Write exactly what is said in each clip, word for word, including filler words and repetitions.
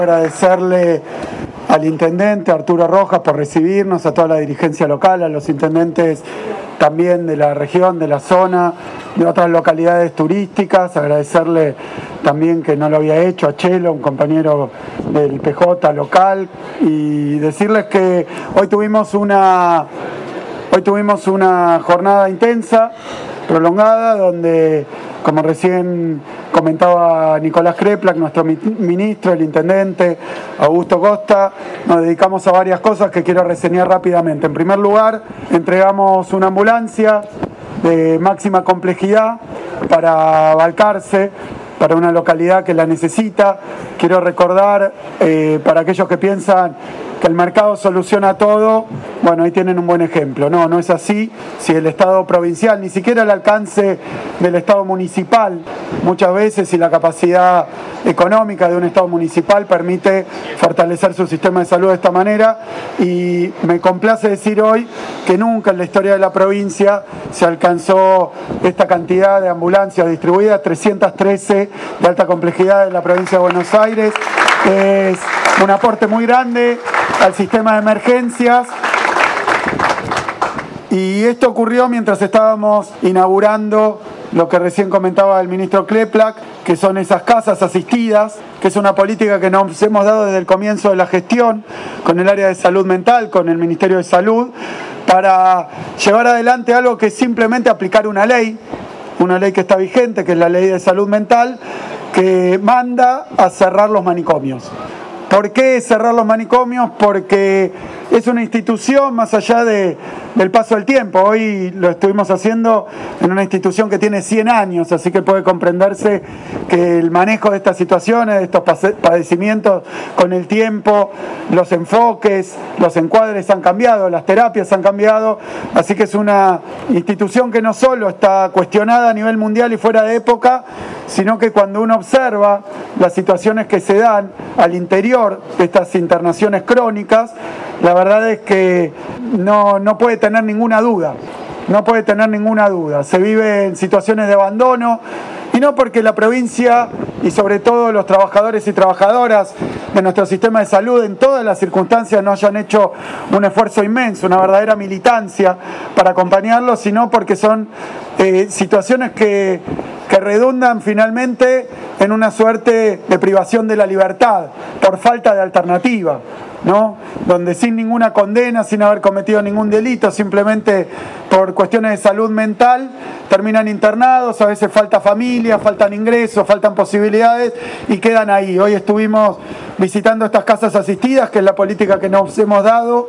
Agradecerle al intendente Arturo Rojas por recibirnos, a toda la dirigencia local, a los intendentes también de la región, de la zona, de otras localidades turísticas. Agradecerle también, que no lo había hecho, a Chelo, un compañero del P J local, y decirles que hoy tuvimos una, hoy tuvimos una jornada intensa, prolongada, donde, como recién comentaba Nicolás Kreplak, nuestro ministro, el intendente Augusto Costa, nos dedicamos a varias cosas que quiero reseñar rápidamente. En primer lugar, entregamos una ambulancia de máxima complejidad para Balcarce, para una localidad que la necesita. Quiero recordar, eh, para aquellos que piensan que el mercado soluciona todo, bueno, ahí tienen un buen ejemplo. No, no es así. Si el Estado provincial, ni siquiera el alcance del Estado municipal, muchas veces, si la capacidad económica de un Estado municipal permite fortalecer su sistema de salud de esta manera, y me complace decir hoy que nunca en la historia de la provincia se alcanzó esta cantidad de ambulancias distribuidas, trescientas trece de alta complejidad en la provincia de Buenos Aires. Es un aporte muy grande al sistema de emergencias, y esto ocurrió mientras estábamos inaugurando lo que recién comentaba el ministro Kreplak, que son esas casas asistidas, que es una política que nos hemos dado desde el comienzo de la gestión con el área de salud mental, con el Ministerio de Salud, para llevar adelante algo que es simplemente aplicar una ley, una ley que está vigente, que es la Ley de Salud Mental, que manda a cerrar los manicomios. ¿Por qué cerrar los manicomios? Porque es una institución más allá de, del paso del tiempo. Hoy lo estuvimos haciendo en una institución que tiene cien años, así que puede comprenderse que el manejo de estas situaciones, de estos padecimientos con el tiempo, los enfoques, los encuadres han cambiado, las terapias han cambiado, así que es una institución que no solo está cuestionada a nivel mundial y fuera de época, sino que cuando uno observa las situaciones que se dan al interior de estas internaciones crónicas, la verdad es que no, no puede tener ninguna duda, no puede tener ninguna duda. Se vive en situaciones de abandono, y no porque la provincia y sobre todo los trabajadores y trabajadoras de nuestro sistema de salud en todas las circunstancias no hayan hecho un esfuerzo inmenso, una verdadera militancia para acompañarlos, sino porque son eh, situaciones que, que redundan finalmente en una suerte de privación de la libertad por falta de alternativa, ¿no? Donde sin ninguna condena, sin haber cometido ningún delito, simplemente por cuestiones de salud mental, terminan internados, a veces falta familia, faltan ingresos, faltan posibilidades y quedan ahí. Hoy estuvimos visitando estas casas asistidas, que es la política que nos hemos dado,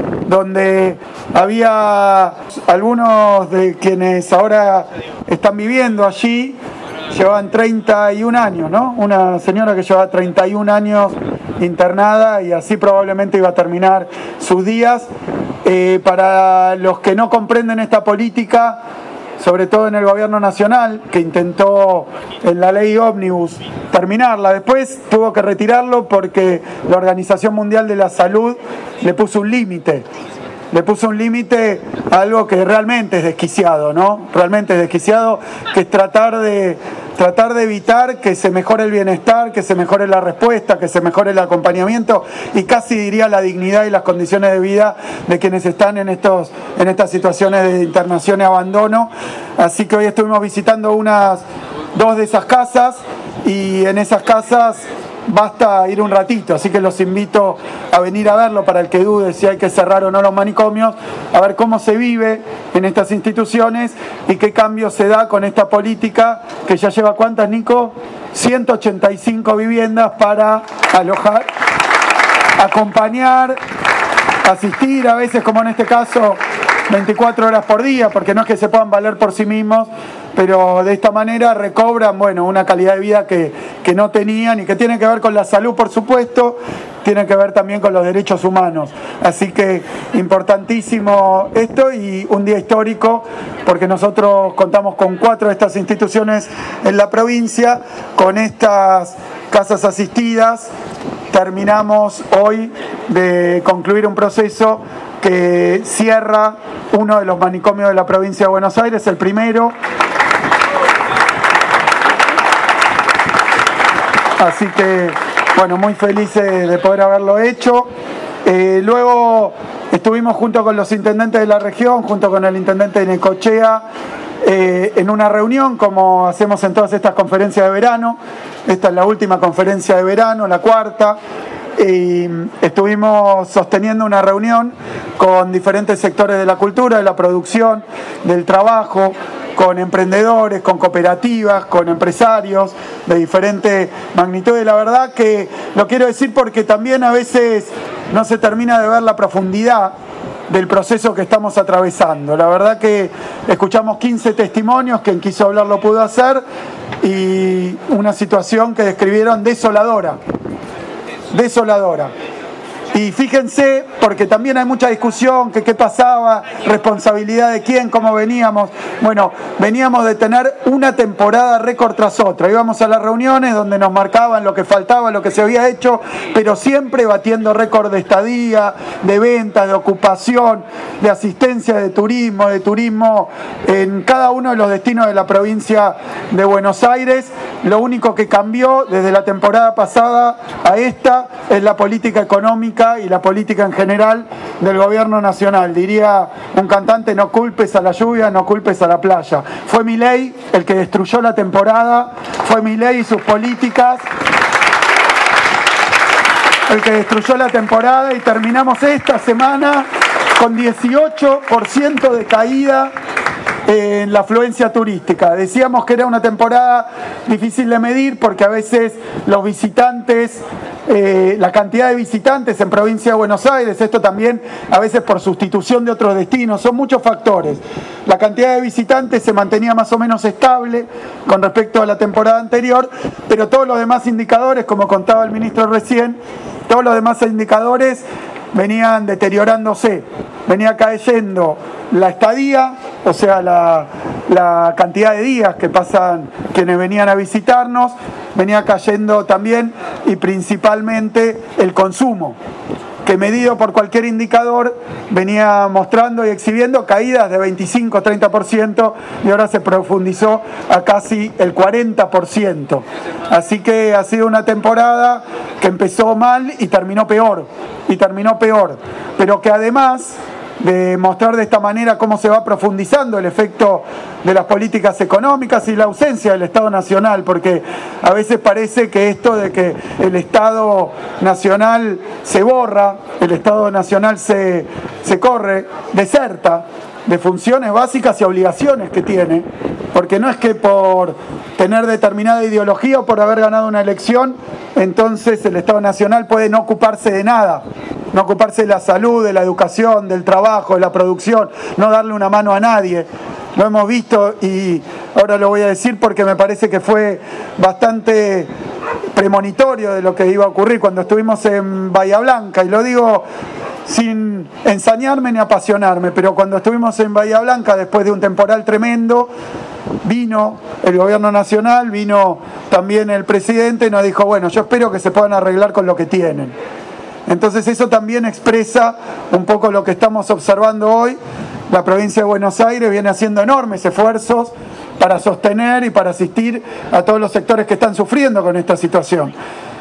donde había algunos de quienes ahora están viviendo allí, llevaban treinta y un años, ¿no? Una señora que llevaba treinta y un años internada, y así probablemente iba a terminar sus días. Eh, para los que no comprenden esta política, sobre todo en el gobierno nacional, que intentó en la ley ómnibus terminarla, después tuvo que retirarlo porque la Organización Mundial de la Salud le puso un límite. Le puso un límite a algo que realmente es desquiciado, ¿no? Realmente es desquiciado, que es tratar de, tratar de evitar que se mejore el bienestar, que se mejore la respuesta, que se mejore el acompañamiento y casi diría la dignidad y las condiciones de vida de quienes están en, estos, en estas situaciones de internación y abandono. Así que hoy estuvimos visitando unas, dos de esas casas, y en esas casas basta ir un ratito, así que los invito a venir a verlo para el que dude si hay que cerrar o no los manicomios, a ver cómo se vive en estas instituciones y qué cambio se da con esta política que ya lleva, ¿cuántas, Nico? ciento ochenta y cinco viviendas para alojar, acompañar, asistir, a veces como en este caso veinticuatro horas por día, porque no es que se puedan valer por sí mismos, pero de esta manera recobran, bueno, una calidad de vida que, que no tenían, y que tiene que ver con la salud, por supuesto, tiene que ver también con los derechos humanos. Así que importantísimo esto, y un día histórico, porque nosotros contamos con cuatro de estas instituciones en la provincia, con estas casas asistidas. Terminamos hoy de concluir un proceso que cierra uno de los manicomios de la provincia de Buenos Aires, el primero. Así que bueno, muy felices de poder haberlo hecho. Eh, luego estuvimos junto con los intendentes de la región, junto con el intendente de Necochea, eh, en una reunión, como hacemos en todas estas conferencias de verano. Esta es la última conferencia de verano, la cuarta. Y estuvimos sosteniendo una reunión con diferentes sectores de la cultura, de la producción, del trabajo, con emprendedores, con cooperativas, con empresarios de diferente magnitud. Y la verdad que lo quiero decir porque también a veces no se termina de ver la profundidad del proceso que estamos atravesando. La verdad que escuchamos quince testimonios, quien quiso hablar lo pudo hacer, y una situación que describieron desoladora. desoladora. Y fíjense, porque también hay mucha discusión, que qué pasaba, responsabilidad de quién, cómo veníamos. Bueno, veníamos de tener una temporada récord tras otra. Íbamos a las reuniones donde nos marcaban lo que faltaba, lo que se había hecho, pero siempre batiendo récord de estadía, de ventas, de ocupación, de asistencia, de turismo, de turismo en cada uno de los destinos de la provincia de Buenos Aires. Lo único que cambió desde la temporada pasada a esta es la política económica y la política en general del gobierno nacional. Diría un cantante: no culpes a la lluvia, no culpes a la playa. Fue Milei el que destruyó la temporada, fue Milei y sus políticas el que destruyó la temporada, y terminamos esta semana con dieciocho por ciento de caída en la afluencia turística. Decíamos que era una temporada difícil de medir porque a veces los visitantes, eh, la cantidad de visitantes en provincia de Buenos Aires, esto también a veces por sustitución de otros destinos, son muchos factores. La cantidad de visitantes se mantenía más o menos estable con respecto a la temporada anterior, pero todos los demás indicadores, como contaba el ministro recién, todos los demás indicadores venían deteriorándose, venía cayendo la estadía, o sea, la, la cantidad de días que pasan quienes venían a visitarnos, venía cayendo también y principalmente el consumo, que medido por cualquier indicador venía mostrando y exhibiendo caídas de veinticinco a treinta por ciento y ahora se profundizó a casi el cuarenta por ciento. Así que ha sido una temporada que empezó mal y terminó peor, y terminó peor, pero que además de mostrar de esta manera cómo se va profundizando el efecto de las políticas económicas y la ausencia del Estado Nacional, porque a veces parece que esto de que el Estado Nacional se borra, el Estado Nacional se, se corre, deserta de funciones básicas y obligaciones que tiene, porque no es que por tener determinada ideología o por haber ganado una elección, entonces el Estado Nacional puede no ocuparse de nada, no ocuparse de la salud, de la educación, del trabajo, de la producción, no darle una mano a nadie. Lo hemos visto y ahora lo voy a decir porque me parece que fue bastante premonitorio de lo que iba a ocurrir cuando estuvimos en Bahía Blanca, y lo digo sin ensañarme ni apasionarme, pero cuando estuvimos en Bahía Blanca después de un temporal tremendo, vino el gobierno nacional, vino también el presidente y nos dijo: bueno, yo espero que se puedan arreglar con lo que tienen. Entonces eso también expresa un poco lo que estamos observando hoy. La provincia de Buenos Aires viene haciendo enormes esfuerzos para sostener y para asistir a todos los sectores que están sufriendo con esta situación.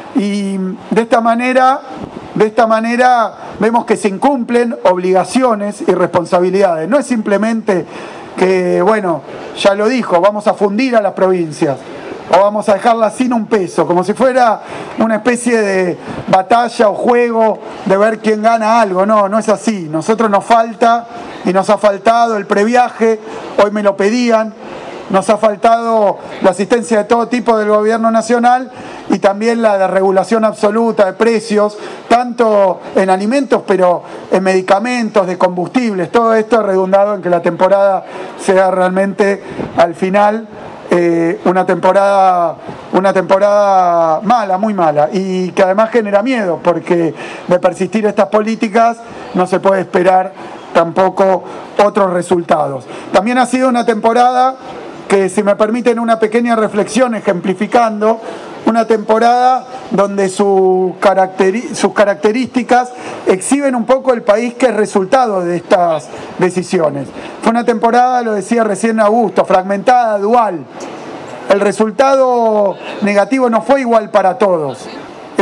Y de esta manera, de esta manera vemos que se incumplen obligaciones y responsabilidades. No es simplemente que, bueno, ya lo dijo, vamos a fundir a las provincias o vamos a dejarlas sin un peso, como si fuera una especie de batalla o juego de ver quién gana algo. No, no es así. Nosotros nos falta y nos ha faltado el previaje, hoy me lo pedían, nos ha faltado la asistencia de todo tipo del gobierno nacional y también la de regulación absoluta de precios, tanto en alimentos, pero en medicamentos, de combustibles. Todo esto ha redundado en que la temporada sea realmente, al final, eh, una temporada, una temporada mala, muy mala, y que además genera miedo, porque de persistir estas políticas no se puede esperar tampoco otros resultados. También ha sido una temporada que, si me permiten una pequeña reflexión ejemplificando, una temporada donde su caracteri- sus características exhiben un poco el país que es resultado de estas decisiones. Fue una temporada, lo decía recién Augusto, fragmentada, dual. El resultado negativo no fue igual para todos.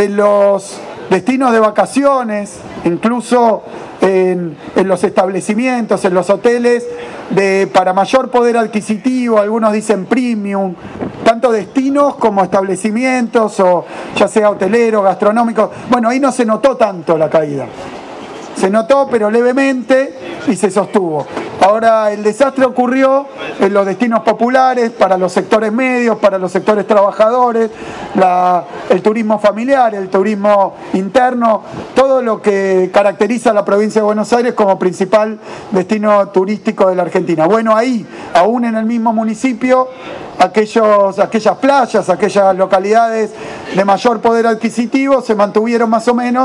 en los destinos de vacaciones, incluso en, en los establecimientos, en los hoteles, de, para mayor poder adquisitivo, algunos dicen premium, tanto destinos como establecimientos, o ya sea hoteleros, gastronómicos. Bueno, ahí no se notó tanto la caída. Se notó, pero levemente, y se sostuvo. Ahora el desastre ocurrió en los destinos populares, para los sectores medios, para los sectores trabajadores, la, el turismo familiar, el turismo interno, todo lo que caracteriza a la provincia de Buenos Aires como principal destino turístico de la Argentina. Bueno, ahí, aún en el mismo municipio, aquellos, aquellas playas, aquellas localidades de mayor poder adquisitivo se mantuvieron más o menos,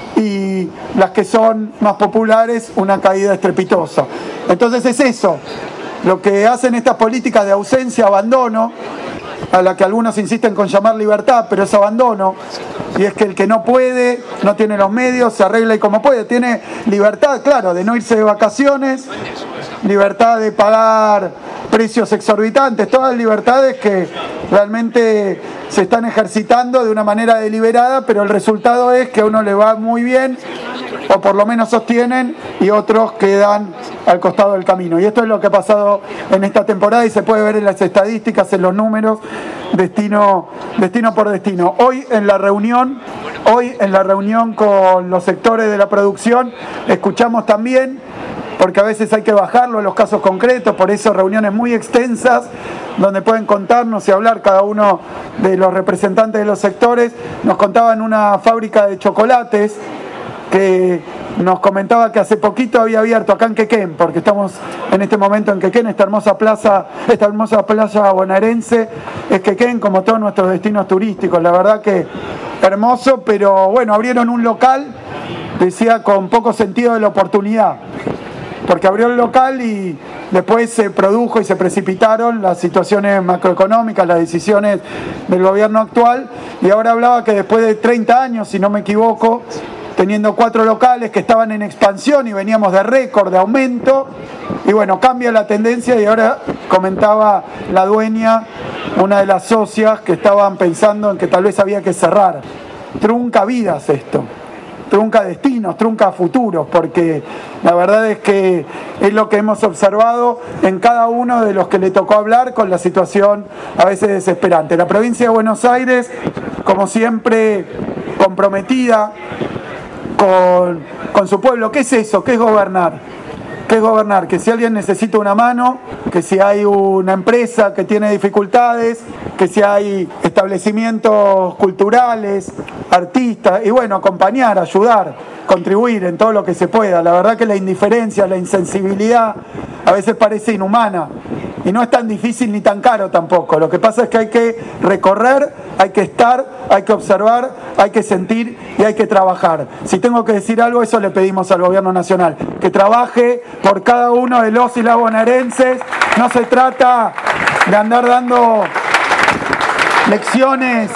y las que son más populares, una caída estrepitosa. Entonces es eso, lo que hacen estas políticas de ausencia, abandono, a la que algunos insisten con llamar libertad, pero es abandono, y es que el que no puede, no tiene los medios, se arregla y como puede, tiene libertad, claro, de no irse de vacaciones, libertad de pagar precios exorbitantes, todas libertades que realmente se están ejercitando de una manera deliberada, pero el resultado es que a uno le va muy bien, o por lo menos sostienen, y otros quedan al costado del camino. Y esto es lo que ha pasado en esta temporada y se puede ver en las estadísticas, en los números, destino, destino por destino. Hoy en la reunión, hoy en la reunión con los sectores de la producción, escuchamos también, porque a veces hay que bajarlo en los casos concretos, por eso reuniones muy extensas, donde pueden contarnos y hablar cada uno de los representantes de los sectores. Nos contaban una fábrica de chocolates que nos comentaba que hace poquito había abierto acá en Quequén, porque estamos en este momento en Quequén, esta hermosa plaza, esta hermosa playa bonaerense es Quequén, como todos nuestros destinos turísticos. La verdad que hermoso, pero bueno, abrieron un local, decía, con poco sentido de la oportunidad, porque abrió el local y después se produjo y se precipitaron las situaciones macroeconómicas, las decisiones del gobierno actual, y ahora hablaba que después de treinta años, si no me equivoco, teniendo cuatro locales que estaban en expansión y veníamos de récord, de aumento, y bueno, cambia la tendencia y ahora comentaba la dueña, una de las socias, que estaban pensando en que tal vez había que cerrar. Trunca vidas esto. Trunca destinos, trunca futuros, porque la verdad es que es lo que hemos observado en cada uno de los que le tocó hablar, con la situación a veces desesperante. La provincia de Buenos Aires, como siempre, comprometida con, con su pueblo. ¿Qué es eso? ¿Qué es gobernar? ¿Qué es gobernar? Que si alguien necesita una mano, que si hay una empresa que tiene dificultades, que si hay establecimientos culturales, artistas, y bueno, acompañar, ayudar, contribuir en todo lo que se pueda. La verdad que la indiferencia, la insensibilidad a veces parece inhumana, y no es tan difícil ni tan caro tampoco. Lo que pasa es que hay que recorrer, hay que estar, hay que observar, hay que sentir y hay que trabajar. Si tengo que decir algo, eso le pedimos al gobierno nacional, que trabaje por cada uno de los y las bonaerenses. No se trata de andar dando lecciones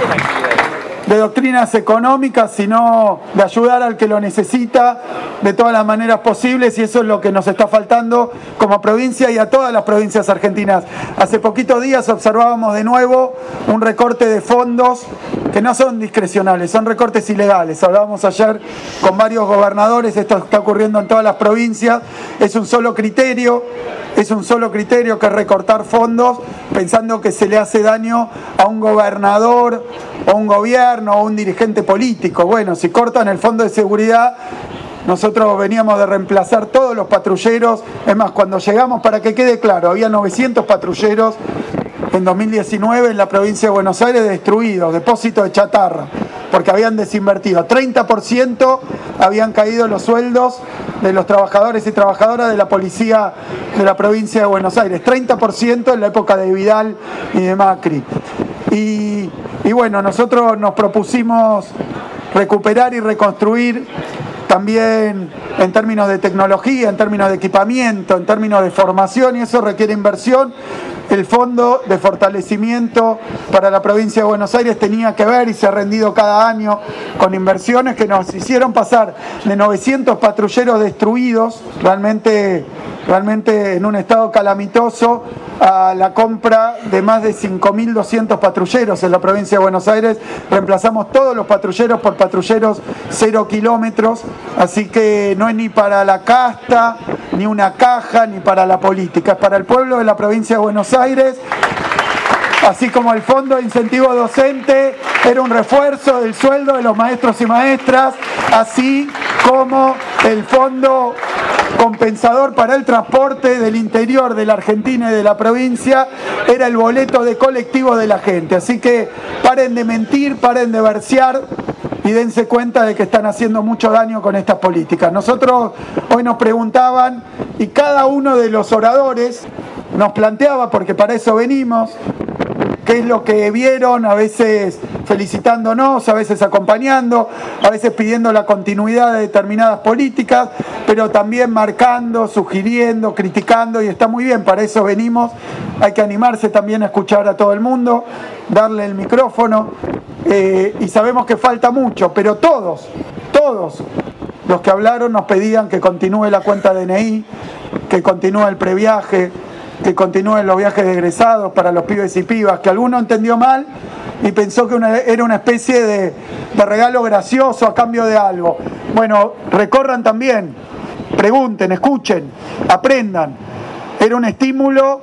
de doctrinas económicas, sino de ayudar al que lo necesita de todas las maneras posibles, y eso es lo que nos está faltando como provincia y a todas las provincias argentinas. Hace poquitos días observábamos de nuevo un recorte de fondos que no son discrecionales, son recortes ilegales. Hablábamos ayer con varios gobernadores, esto está ocurriendo en todas las provincias, es un solo criterio, es un solo criterio que es recortar fondos pensando que se le hace daño a un gobernador o un gobierno o un dirigente político. Bueno, si cortan el fondo de seguridad, nosotros veníamos de reemplazar todos los patrulleros. Es más, cuando llegamos, para que quede claro, había novecientos patrulleros en dos mil diecinueve en la provincia de Buenos Aires destruidos, depósitos de chatarra, porque habían desinvertido. treinta por ciento habían caído los sueldos de los trabajadores y trabajadoras de la policía de la provincia de Buenos Aires. treinta por ciento en la época de Vidal y de Macri. Y, y bueno, nosotros nos propusimos recuperar y reconstruir también en términos de tecnología, en términos de equipamiento, en términos de formación, y eso requiere inversión. el Fondo de Fortalecimiento para la provincia de Buenos Aires tenía que ver y se ha rendido cada año con inversiones que nos hicieron pasar de novecientos patrulleros destruidos, realmente, realmente en un estado calamitoso, a la compra de más de cinco mil doscientos patrulleros en la provincia de Buenos Aires. Reemplazamos todos los patrulleros por patrulleros cero kilómetros, así que no es ni para la casta, ni una caja, ni para la política, es para el pueblo de la provincia de Buenos Aires. Así como el Fondo de Incentivo Docente era un refuerzo del sueldo de los maestros y maestras, así como el Fondo Compensador para el Transporte del interior de la Argentina y de la provincia era el boleto de colectivo de la gente. Así que paren de mentir, paren de versear y dense cuenta de que están haciendo mucho daño con estas políticas. Nosotros hoy nos preguntaban y cada uno de los oradores nos planteaba, porque para eso venimos, qué es lo que vieron, a veces felicitándonos, a veces acompañando, a veces pidiendo la continuidad de determinadas políticas, pero también marcando, sugiriendo, criticando, y está muy bien, para eso venimos. Hay que animarse también a escuchar a todo el mundo, darle el micrófono, eh, y sabemos que falta mucho, pero todos, todos los que hablaron nos pedían que continúe la cuenta D N I, que continúe el previaje, que continúen los viajes de egresados para los pibes y pibas, que alguno entendió mal y pensó que una, era una especie de, de regalo gracioso a cambio de algo. Bueno, recorran también, pregunten, escuchen, aprendan. Era un estímulo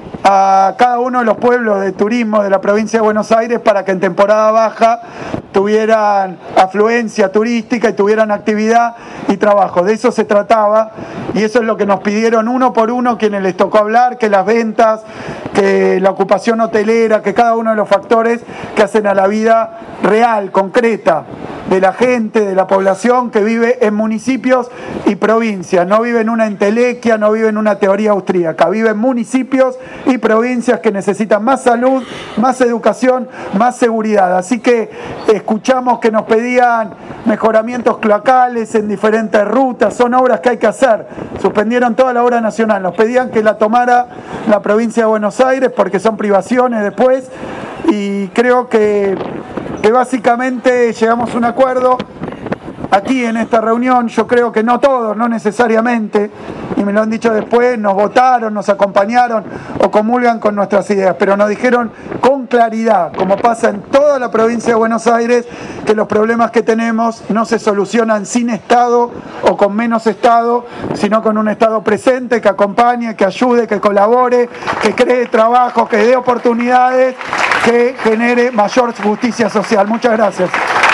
a cada uno de los pueblos de turismo de la provincia de Buenos Aires para que en temporada baja tuvieran afluencia turística y tuvieran actividad y trabajo. De eso se trataba y eso es lo que nos pidieron uno por uno quienes les tocó hablar, que las ventas, que la ocupación hotelera, que cada uno de los factores que hacen a la vida real, concreta, de la gente, de la población que vive en municipios y provincias. No vive en una entelequia, no vive en una teoría austríaca, vive en municipios y provincias que necesitan más salud, más educación, más seguridad. Así que escuchamos que nos pedían mejoramientos cloacales en diferentes rutas, son obras que hay que hacer. Suspendieron toda la obra nacional, nos pedían que la tomara la provincia de Buenos Aires porque son privaciones después, y creo que, que básicamente llegamos a un acuerdo aquí en esta reunión. Yo creo que no todos, no necesariamente, y me lo han dicho después, nos votaron, nos acompañaron o comulgan con nuestras ideas, pero nos dijeron con claridad, como pasa en toda la provincia de Buenos Aires, que los problemas que tenemos no se solucionan sin Estado o con menos Estado, sino con un Estado presente, que acompañe, que ayude, que colabore, que cree trabajo, que dé oportunidades, que genere mayor justicia social. Muchas gracias.